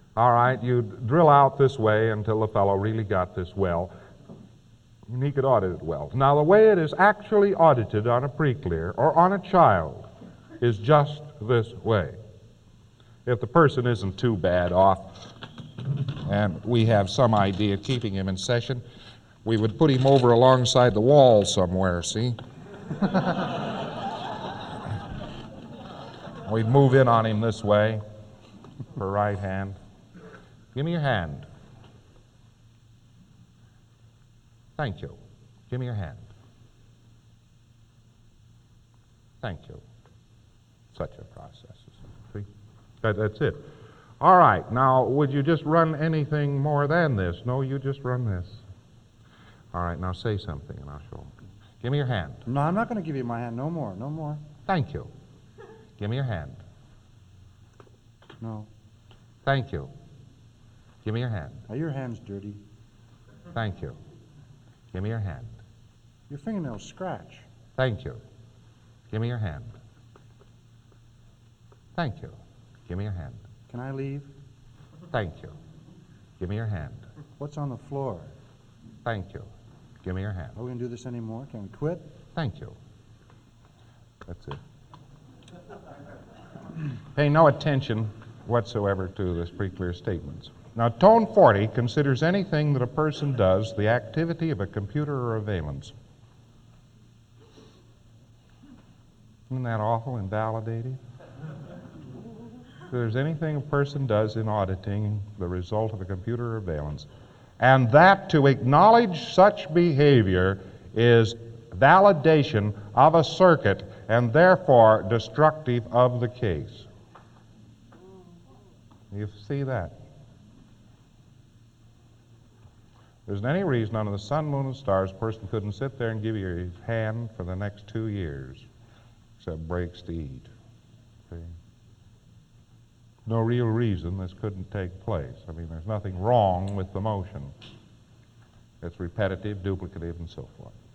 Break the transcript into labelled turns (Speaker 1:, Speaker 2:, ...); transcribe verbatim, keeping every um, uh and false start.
Speaker 1: All right, you'd drill out this way until the fellow really got this well, and he could audit it well. Now, the way it is actually audited on a pre-clear or on a child is just this way. If the person isn't too bad off, and we have some idea of keeping him in session, we would put him over alongside the wall somewhere, see? We'd move in on him this way, for right hand. Give me your hand. Thank you. Give me your hand. Thank you. Such a process. See? That, that's it. All right, now, would you just run anything more than this? No, you just run this. All right, now say something and I'll show them. Give me your hand.
Speaker 2: No, I'm not going to give you my hand. No more, no more.
Speaker 1: Thank you. Give me your hand.
Speaker 2: No.
Speaker 1: Thank you. Give me your hand.
Speaker 2: Now, your hand's dirty.
Speaker 1: Thank you. Give me your hand.
Speaker 2: Your fingernails scratch.
Speaker 1: Thank you. Give me your hand. Thank you. Give me your hand.
Speaker 2: Can I leave?
Speaker 1: Thank you. Give me your hand.
Speaker 2: What's on the floor?
Speaker 1: Thank you. Give me your hand.
Speaker 2: Are we going to do this anymore? Can we quit?
Speaker 1: Thank you. That's it. Pay no attention whatsoever to this pre-clear statements. Now, tone forty considers anything that a person does the activity of a computer or a valence. Isn't that awful, invalidating? If there's anything a person does in auditing the result of a computer or valence, and that to acknowledge such behavior is validation of a circuit and therefore destructive of the case. You see that? If there's any reason under the sun, moon, and stars a person couldn't sit there and give you his hand for the next two years, except breaks to eat. See? No real reason this couldn't take place. I mean, there's nothing wrong with the motion. It's repetitive, duplicative, and so forth.